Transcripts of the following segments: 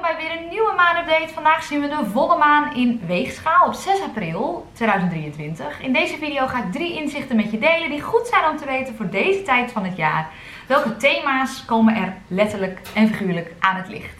bij weer een nieuwe maanupdate. Vandaag zien we de volle maan in Weegschaal op 6 april 2023. In deze video ga ik 3 inzichten met je delen die goed zijn om te weten voor deze tijd van het jaar. Welke thema's komen er letterlijk en figuurlijk aan het licht?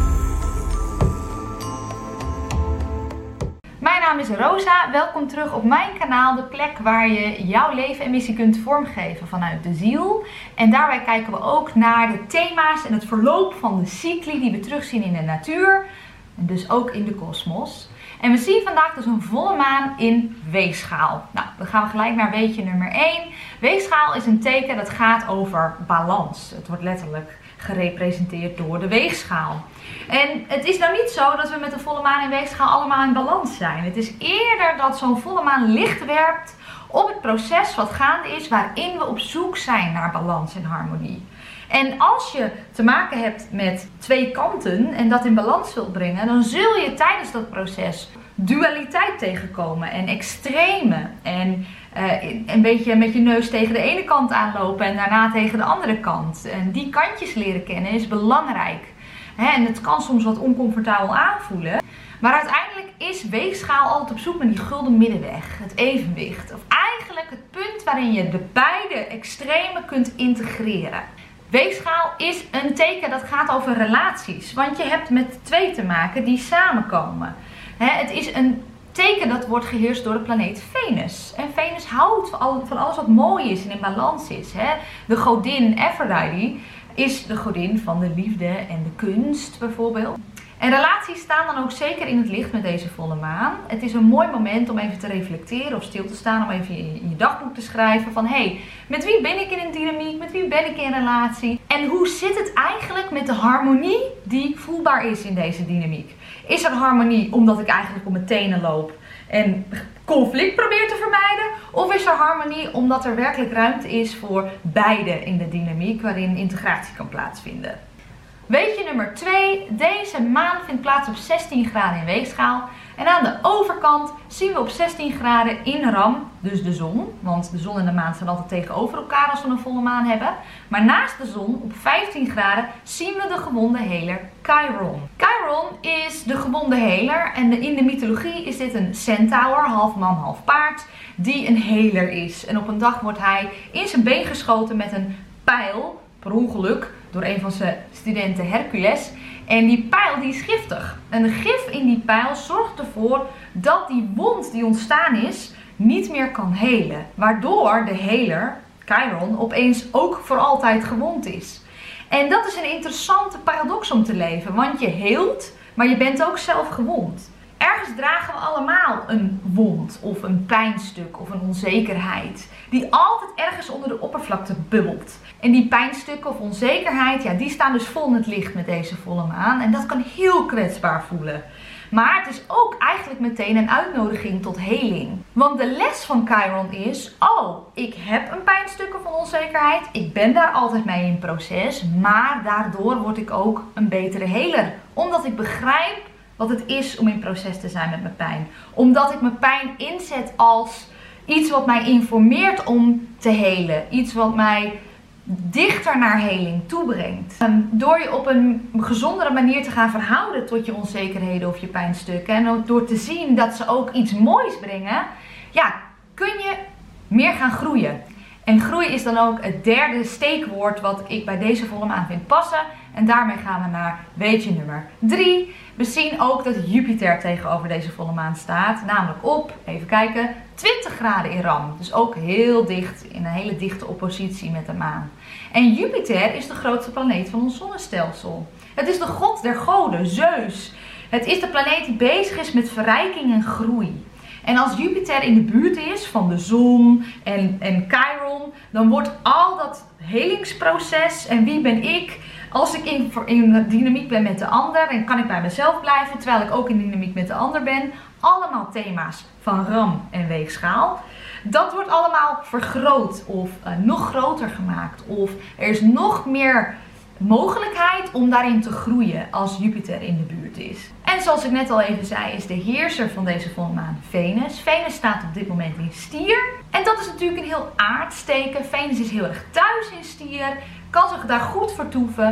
Mijn naam is Rosa, welkom terug op mijn kanaal, de plek waar je jouw leven en missie kunt vormgeven vanuit de ziel. En daarbij kijken we ook naar de thema's en het verloop van de cycli die we terugzien in de natuur. En dus ook in de kosmos. En we zien vandaag dus een volle maan in Weegschaal. Nou, dan gaan we gelijk naar weetje nummer 1. Weegschaal is een teken dat gaat over balans. Het wordt letterlijk gerepresenteerd door de weegschaal. En het is nou niet zo dat we met de volle maan in Weegschaal allemaal in balans zijn. Het is eerder dat zo'n volle maan licht werpt op het proces wat gaande is, waarin we op zoek zijn naar balans en harmonie. En als je te maken hebt met twee kanten en dat in balans wilt brengen, dan zul je tijdens dat proces dualiteit tegenkomen en extreme. En een beetje met je neus tegen de ene kant aanlopen en daarna tegen de andere kant. En die kantjes leren kennen is belangrijk. En het kan soms wat oncomfortabel aanvoelen. Maar uiteindelijk is Weegschaal altijd op zoek naar die gulden middenweg. Het evenwicht. Of eigenlijk het punt waarin je de beide extremen kunt integreren. Weegschaal is een teken dat gaat over relaties. Want je hebt met twee te maken die samenkomen. Het is een teken dat wordt geheerst door de planeet Venus. En Venus houdt van alles wat mooi is en in balans is. De godin Aphrodite is de godin van de liefde en de kunst bijvoorbeeld. En relaties staan dan ook zeker in het licht met deze volle maan. Het is een mooi moment om even te reflecteren of stil te staan. Om even in je dagboek te schrijven van hey, met wie ben ik in een dynamiek? Met wie ben ik in een relatie? En hoe zit het eigenlijk met de harmonie die voelbaar is in deze dynamiek? Is er harmonie omdat ik eigenlijk op mijn tenen loop en conflict probeer te vermijden? Of is er harmonie omdat er werkelijk ruimte is voor beide in de dynamiek waarin integratie kan plaatsvinden? Weetje nummer 2. Deze maan vindt plaats op 16 graden in Weegschaal. En aan de overkant zien we op 16 graden in Ram, dus de zon. Want de zon en de maan staan altijd tegenover elkaar als we een volle maan hebben. Maar naast de zon, op 15 graden, zien we de gewonde heler Chiron. Chiron is de gewonde heler en in de mythologie is dit een centaur, half man, half paard, die een heler is. En op een dag wordt hij in zijn been geschoten met een pijl, per ongeluk, door een van zijn studenten Hercules. En die pijl die is giftig. En de gif in die pijl zorgt ervoor dat die wond die ontstaan is niet meer kan helen. Waardoor de heler, Chiron, opeens ook voor altijd gewond is. En dat is een interessante paradox om te leven. Want je heelt, maar je bent ook zelf gewond. Ergens dragen we allemaal een wond of een pijnstuk of een onzekerheid die altijd ergens onder de oppervlakte bubbelt. En die pijnstukken of onzekerheid, ja, die staan dus vol in het licht met deze volle maan. En dat kan heel kwetsbaar voelen. Maar het is ook eigenlijk meteen een uitnodiging tot heling. Want de les van Chiron is, oh, ik heb een pijnstuk of een onzekerheid. Ik ben daar altijd mee in proces. Maar daardoor word ik ook een betere heler. Omdat ik begrijp wat het is om in proces te zijn met mijn pijn. Omdat ik mijn pijn inzet als iets wat mij informeert om te helen. Iets wat mij dichter naar heling toebrengt. Door je op een gezondere manier te gaan verhouden tot je onzekerheden of je pijnstukken. En ook door te zien dat ze ook iets moois brengen. Ja, kun je meer gaan groeien. En groei is dan ook het derde steekwoord wat ik bij deze volle maan vind passen. En daarmee gaan we naar weetje nummer 3. We zien ook dat Jupiter tegenover deze volle maan staat. Namelijk op, even kijken, 20 graden in Ram. Dus ook heel dicht, in een hele dichte oppositie met de maan. En Jupiter is de grootste planeet van ons zonnestelsel. Het is de god der goden, Zeus. Het is de planeet die bezig is met verrijking en groei. En als Jupiter in de buurt is van de zon en Chiron, dan wordt al dat helingsproces en wie ben ik, als ik in dynamiek ben met de ander en kan ik bij mezelf blijven terwijl ik ook in dynamiek met de ander ben, allemaal thema's van Ram en Weegschaal. Dat wordt allemaal vergroot of nog groter gemaakt of er is nog meer mogelijkheid om daarin te groeien als Jupiter in de buurt is. En zoals ik net al even zei, is de heerser van deze volle maan Venus. Venus staat op dit moment in Stier. En dat is natuurlijk een heel aardsteken. Venus is heel erg thuis in Stier, kan zich daar goed vertoeven.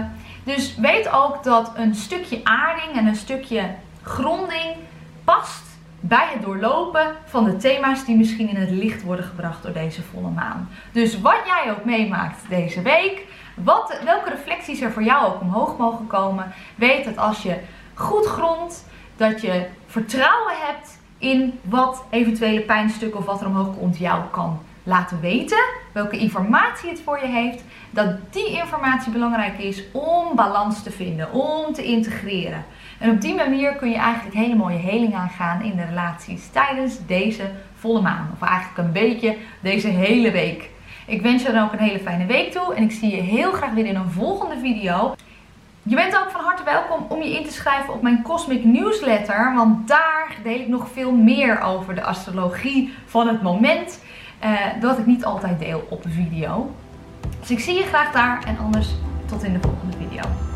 Dus weet ook dat een stukje aarding en een stukje gronding past bij het doorlopen van de thema's die misschien in het licht worden gebracht door deze volle maan. Dus wat jij ook meemaakt deze week, welke reflecties er voor jou ook omhoog mogen komen, weet dat als je goed grondt, dat je vertrouwen hebt in wat eventuele pijnstukken of wat er omhoog komt jou kan laten weten, welke informatie het voor je heeft, dat die informatie belangrijk is om balans te vinden, om te integreren. En op die manier kun je eigenlijk hele mooie heling aangaan in de relaties tijdens deze volle maan. Of eigenlijk een beetje deze hele week. Ik wens je dan ook een hele fijne week toe en ik zie je heel graag weer in een volgende video. Je bent ook van harte welkom om je in te schrijven op mijn Cosmic Newsletter, want daar deel ik nog veel meer over de astrologie van het moment, dat ik niet altijd deel op de video. Dus ik zie je graag daar en anders tot in de volgende video.